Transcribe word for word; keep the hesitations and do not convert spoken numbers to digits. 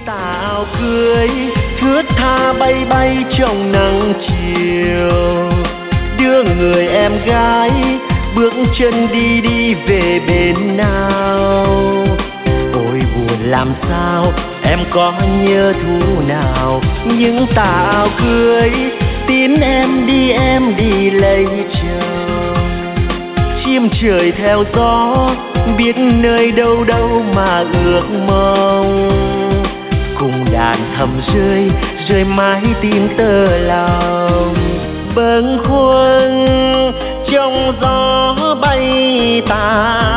táo cưới thướt tha bay bay trong nắng chiều, đưa người em gái bước chân đi đi về bên nào. Ôi buồn làm sao em có nhớ thu nào, những táo cưới tin em đi em đi lấy chồng. Chim trời theo gió biết nơi đâu đâu mà ước mong, cùng đàn thầm rơi rơi mãi tim tơ lòng. Bâng khuâng trong gió bay tà